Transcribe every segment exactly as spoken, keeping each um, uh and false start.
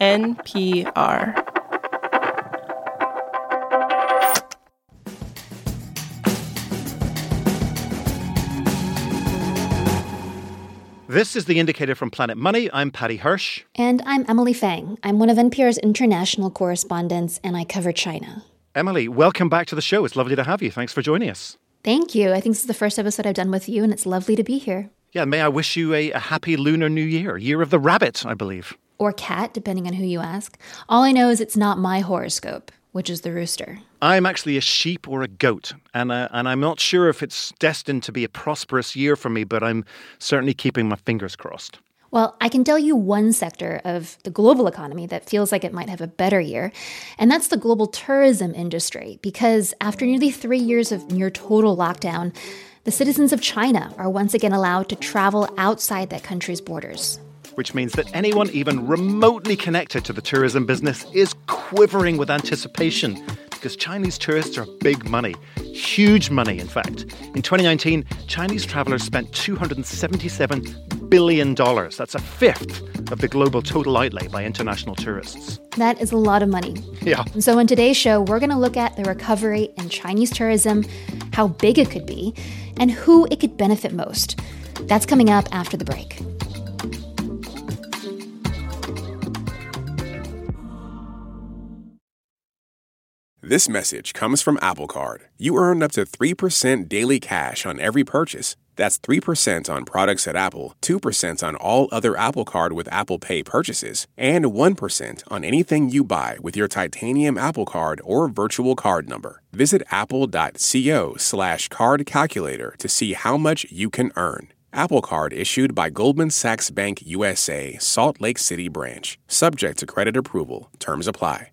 N P R. This is The Indicator from Planet Money. I'm Paddy Hirsch. And I'm Emily Fang. I'm one of N P R's international correspondents, and I cover China. Emily, welcome back to the show. It's lovely to have you. Thanks for joining us. Thank you. I think this is the first episode I've done with you, and it's lovely to be here. Yeah, may I wish you a, a happy Lunar New Year, Year of the Rabbit, I believe. Or cat, depending on who you ask. All I know is it's not my horoscope, which is the rooster. I'm actually a sheep or a goat, and uh, and I'm not sure if it's destined to be a prosperous year for me, but I'm certainly keeping my fingers crossed. Well, I can tell you one sector of the global economy that feels like it might have a better year, and that's the global tourism industry, because after nearly three years of near total lockdown, the citizens of China are once again allowed to travel outside that country's borders. Which means that anyone even remotely connected to the tourism business is quivering with anticipation, because Chinese tourists are big money, huge money, in fact. In twenty nineteen, Chinese travelers spent two hundred seventy-seven billion dollars. That's a fifth of the global total outlay by international tourists. That is a lot of money. Yeah. And so in today's show, we're going to look at the recovery in Chinese tourism, how big it could be, and who it could benefit most. That's coming up after the break. This message comes from Apple Card. You earn up to three percent daily cash on every purchase. That's three percent on products at Apple, two percent on all other Apple Card with Apple Pay purchases, and one percent on anything you buy with your titanium Apple Card or virtual card number. Visit apple.co slash card calculator to see how much you can earn. Apple Card issued by Goldman Sachs Bank U S A, Salt Lake City branch. Subject to credit approval. Terms apply.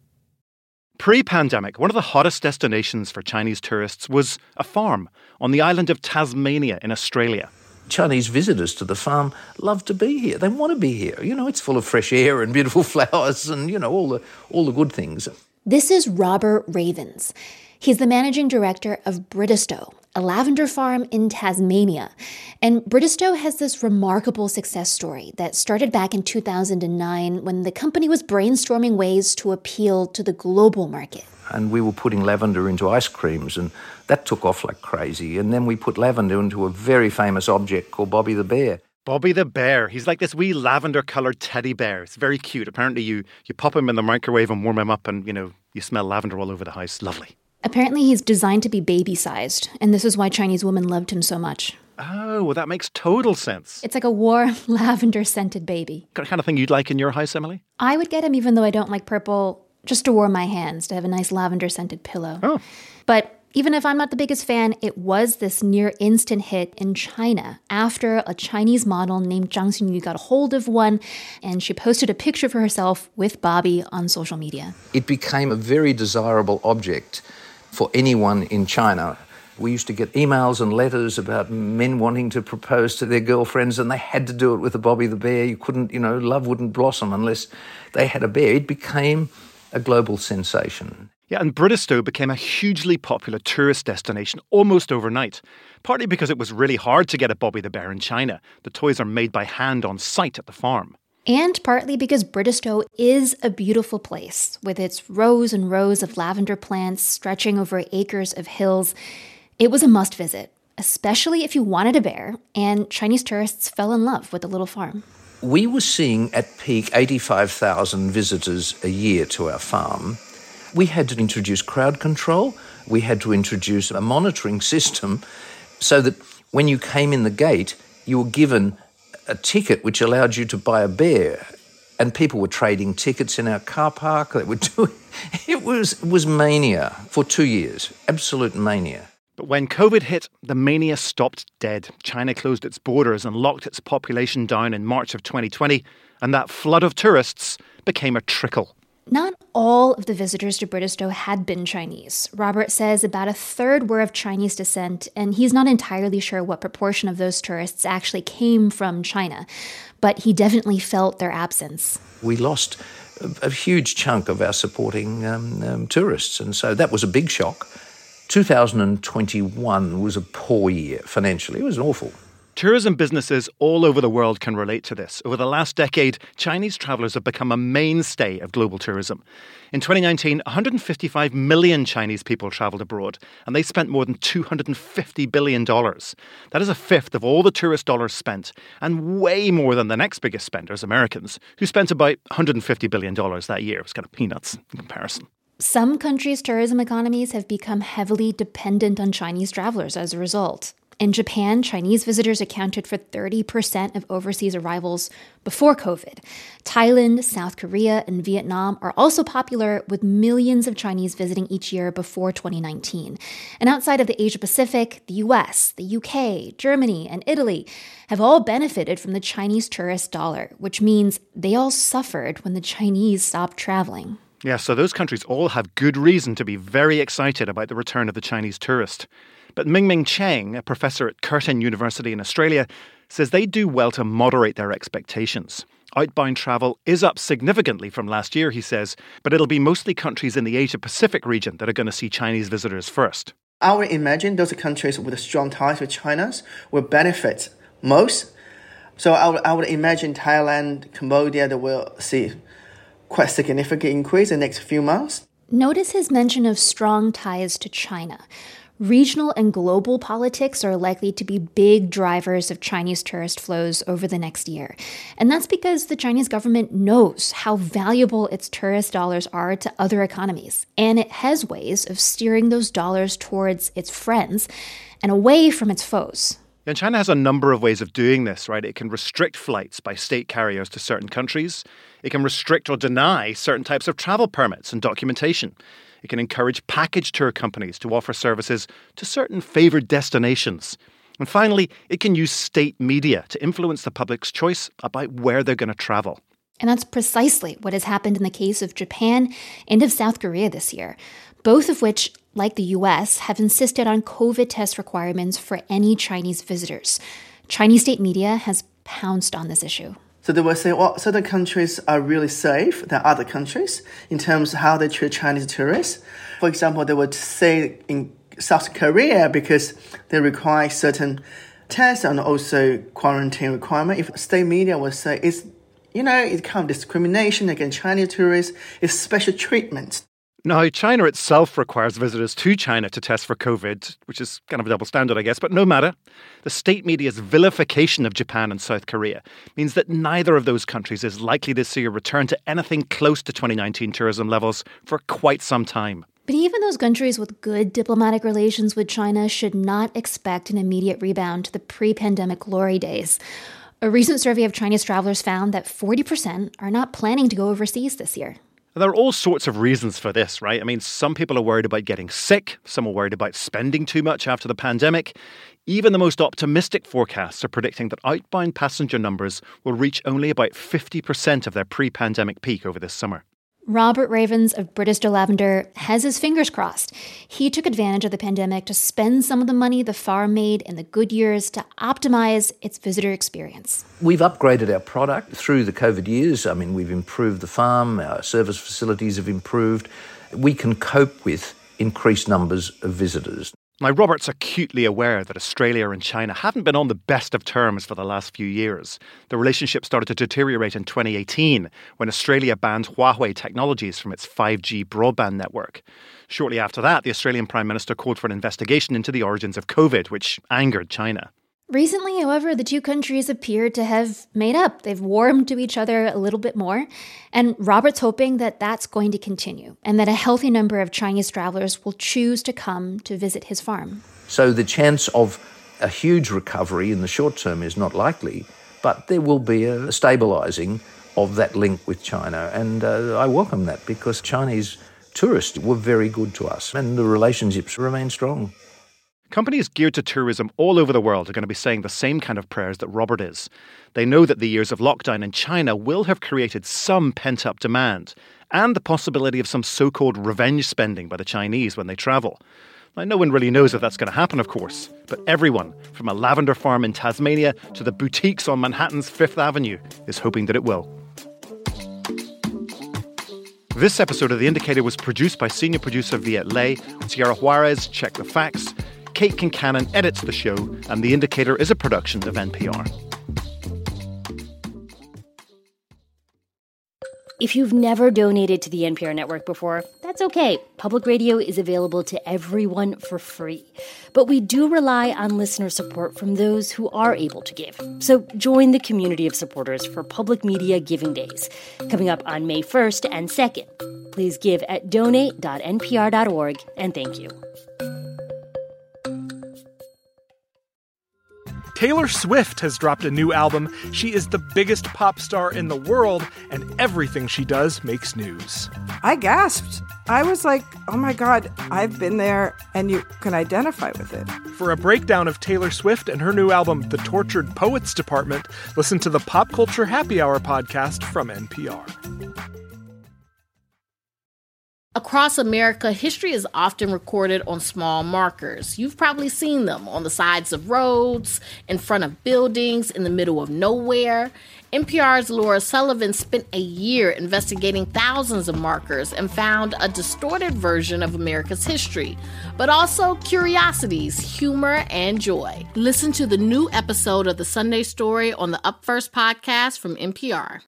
Pre-pandemic, one of the hottest destinations for Chinese tourists was a farm on the island of Tasmania in Australia. Chinese visitors to the farm love to be here. They want to be here. You know, it's full of fresh air and beautiful flowers and, you know, all the all the good things. This is Robert Ravens. He's the managing director of Bridistow, a lavender farm in Tasmania. And Bridistow has this remarkable success story that started back in two thousand nine when the company was brainstorming ways to appeal to the global market. And we were putting lavender into ice creams, and that took off like crazy. And then we put lavender into a very famous object called Bobby the Bear. Bobby the Bear. He's like this wee lavender-coloured teddy bear. It's very cute. Apparently you, you pop him in the microwave and warm him up and, you know, you smell lavender all over the house. Lovely. Apparently he's designed to be baby-sized, and this is why Chinese women loved him so much. Oh, well, that makes total sense. It's like a warm, lavender-scented baby. Kind of thing you'd like in your house, Emily? I would get him even though I don't like purple, just to warm my hands, to have a nice lavender-scented pillow. Oh. But even if I'm not the biggest fan, it was this near-instant hit in China after a Chinese model named Zhang Xinyu got a hold of one, and she posted a picture of herself with Bobby on social media. It became a very desirable object for anyone in China. We used to get emails and letters about men wanting to propose to their girlfriends, and they had to do it with a Bobby the Bear. You couldn't, you know, love wouldn't blossom unless they had a bear. It became a global sensation. Yeah, and Bridistow became a hugely popular tourist destination almost overnight, partly because it was really hard to get a Bobby the Bear in China. The toys are made by hand on site at the farm. And partly because Bridistow is a beautiful place, with its rows and rows of lavender plants stretching over acres of hills. It was a must-visit, especially if you wanted a bear, and Chinese tourists fell in love with the little farm. We were seeing at peak eighty-five thousand visitors a year to our farm. We had to introduce crowd control. We had to introduce a monitoring system so that when you came in the gate, you were given a ticket which allowed you to buy a bear, and people were trading tickets in our car park. They were doing it was it was mania for two years, absolute mania. But when COVID hit, the mania stopped dead. China closed its borders and locked its population down in March of twenty twenty, and that flood of tourists became a trickle. Not all of the visitors to Bridistow had been Chinese. Robert says about a third were of Chinese descent, and he's not entirely sure what proportion of those tourists actually came from China. But he definitely felt their absence. We lost a, a huge chunk of our supporting um, um, tourists, and so that was a big shock. two thousand twenty-one was a poor year financially. It was awful. Tourism businesses all over the world can relate to this. Over the last decade, Chinese travellers have become a mainstay of global tourism. In twenty nineteen, one hundred fifty-five million Chinese people travelled abroad, and they spent more than two hundred fifty billion dollars. That is a fifth of all the tourist dollars spent, and way more than the next biggest spenders, Americans, who spent about one hundred fifty billion dollars that year. It was kind of peanuts in comparison. Some countries' tourism economies have become heavily dependent on Chinese travelers as a result. In Japan, Chinese visitors accounted for thirty percent of overseas arrivals before COVID. Thailand, South Korea, and Vietnam are also popular, with millions of Chinese visiting each year before twenty nineteen. And outside of the Asia-Pacific, the U S, the U K, Germany, and Italy have all benefited from the Chinese tourist dollar, which means they all suffered when the Chinese stopped traveling. Yeah, so those countries all have good reason to be very excited about the return of the Chinese tourist. But Mingming Cheng, a professor at Curtin University in Australia, says they do well to moderate their expectations. Outbound travel is up significantly from last year, he says, but it'll be mostly countries in the Asia-Pacific region that are going to see Chinese visitors first. I would imagine those countries with strong ties with China will benefit most. So I would, I would imagine Thailand, Cambodia, that will see quite significant increase in the next few months. Notice his mention of strong ties to China. Regional and global politics are likely to be big drivers of Chinese tourist flows over the next year. And that's because the Chinese government knows how valuable its tourist dollars are to other economies. And it has ways of steering those dollars towards its friends and away from its foes. And China has a number of ways of doing this, right? It can restrict flights by state carriers to certain countries. It can restrict or deny certain types of travel permits and documentation. It can encourage package tour companies to offer services to certain favoured destinations. And finally, it can use state media to influence the public's choice about where they're going to travel. And that's precisely what has happened in the case of Japan and of South Korea this year, both of which, like the U S, have insisted on COVID test requirements for any Chinese visitors. Chinese state media has pounced on this issue. So they will say, well, certain countries are really safe than other countries in terms of how they treat Chinese tourists. For example, they would say in South Korea, because they require certain tests and also quarantine requirement, if state media would say, it's, you know, it's kind of discrimination against Chinese tourists, it's special treatment. Now, China itself requires visitors to China to test for COVID, which is kind of a double standard, I guess, but no matter. The state media's vilification of Japan and South Korea means that neither of those countries is likely to see a return to anything close to twenty nineteen tourism levels for quite some time. But even those countries with good diplomatic relations with China should not expect an immediate rebound to the pre-pandemic glory days. A recent survey of Chinese travelers found that forty percent are not planning to go overseas this year. There are all sorts of reasons for this, right? I mean, some people are worried about getting sick. Some are worried about spending too much after the pandemic. Even the most optimistic forecasts are predicting that outbound passenger numbers will reach only about fifty percent of their pre-pandemic peak over this summer. Robert Ravens of Bridistow Lavender has his fingers crossed. He took advantage of the pandemic to spend some of the money the farm made in the good years to optimize its visitor experience. We've upgraded our product through the COVID years. I mean, we've improved the farm, our service facilities have improved. We can cope with increased numbers of visitors. Now, Robert's acutely aware that Australia and China haven't been on the best of terms for the last few years. The relationship started to deteriorate in twenty eighteen when Australia banned Huawei technologies from its five G broadband network. Shortly after that, the Australian Prime Minister called for an investigation into the origins of COVID, which angered China. Recently, however, the two countries appear to have made up. They've warmed to each other a little bit more. And Robert's hoping that that's going to continue and that a healthy number of Chinese travelers will choose to come to visit his farm. So the chance of a huge recovery in the short term is not likely, but there will be a stabilising of that link with China. And uh, I welcome that because Chinese tourists were very good to us and the relationships remain strong. Companies geared to tourism all over the world are going to be saying the same kind of prayers that Robert is. They know that the years of lockdown in China will have created some pent-up demand and the possibility of some so-called revenge spending by the Chinese when they travel. Now, no one really knows if that's going to happen, of course, but everyone, from a lavender farm in Tasmania to the boutiques on Manhattan's Fifth Avenue, is hoping that it will. This episode of The Indicator was produced by senior producer Viet Le. Sierra Juarez checked the facts. Kate Kincannon edits the show, and The Indicator is a production of N P R. If you've never donated to the N P R network before, that's okay. Public radio is available to everyone for free. But we do rely on listener support from those who are able to give. So join the community of supporters for Public Media Giving Days, coming up on May first and second. Please give at donate dot n p r dot org, and thank you. Taylor Swift has dropped a new album. She is the biggest pop star in the world, and everything she does makes news. I gasped. I was like, oh my God, I've been there, and you can identify with it. For a breakdown of Taylor Swift and her new album, The Tortured Poets Department, listen to the Pop Culture Happy Hour podcast from N P R. Across America, history is often recorded on small markers. You've probably seen them on the sides of roads, in front of buildings, in the middle of nowhere. N P R's Laura Sullivan spent a year investigating thousands of markers and found a distorted version of America's history, but also curiosities, humor, and joy. Listen to the new episode of The Sunday Story on the Up First podcast from N P R.